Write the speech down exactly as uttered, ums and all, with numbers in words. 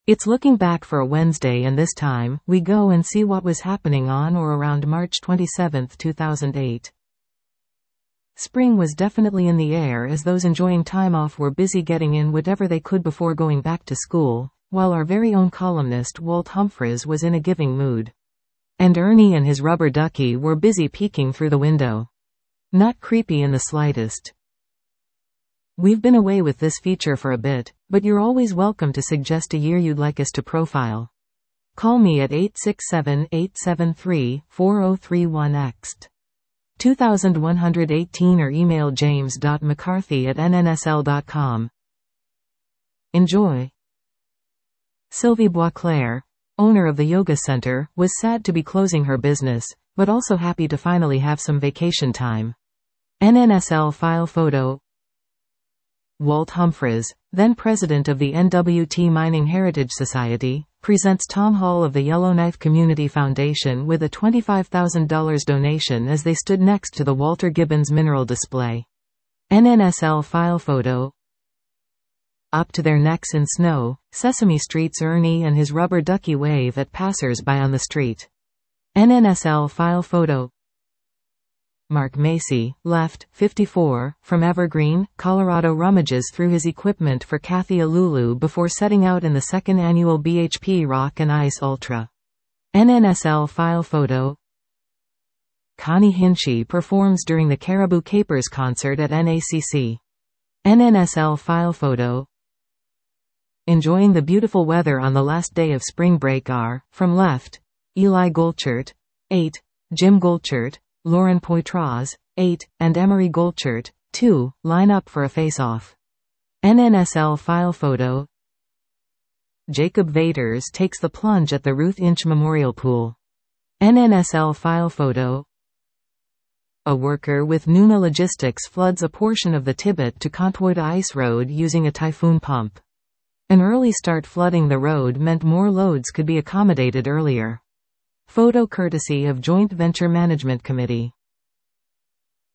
It's looking back for a Wednesday, and this time, we go and see what was happening on or around March twenty-seventh, two thousand eight. Spring was definitely in the air as those enjoying time off were busy getting in whatever they could before going back to school, while our very own columnist Walt Humphreys was in a giving mood. And Ernie and his rubber ducky were busy peeking through the window. Not creepy in the slightest. We've been away with this feature for a bit, but you're always welcome to suggest a year you'd like us to profile. Call me at eight six seven, eight seven three, four zero three one X T two thousand one hundred eighteen or email james dot mccarthy at n n s l dot com. Enjoy. Sylvie Boisclair, owner of the yoga center, was sad to be closing her business, but also happy to finally have some vacation time. N N S L file photo. Walt Humphreys, then president of the N W T Mining Heritage Society, presents Tom Hall of the Yellowknife Community Foundation with a twenty-five thousand dollars donation as they stood next to the Walter Gibbons mineral display. N N S L file photo. Up to their necks in snow, Sesame Street's Ernie and his rubber ducky wave at passers-by on the street. N N S L file photo. Mark Macy, left, fifty-four, from Evergreen, Colorado rummages through his equipment for Kathy Alulu before setting out in the second annual B H P Rock and Ice Ultra. N N S L file photo. Connie Hinchey performs during the Caribou Capers concert at N A C C. N N S L file photo. Enjoying the beautiful weather on the last day of spring break are, from left, Eli Goldchert, eight, Jim Goldchert, Lauren Poitras, eight, and Emery Goldchert, two, line up for a face-off. N N S L file photo. Jacob Vaders takes the plunge at the Ruth Inch Memorial Pool. N N S L file photo. A worker with Nuna Logistics floods a portion of the Tibet to Contwood Ice Road using a typhoon pump. An early start flooding the road meant more loads could be accommodated earlier. Photo courtesy of Joint Venture Management Committee.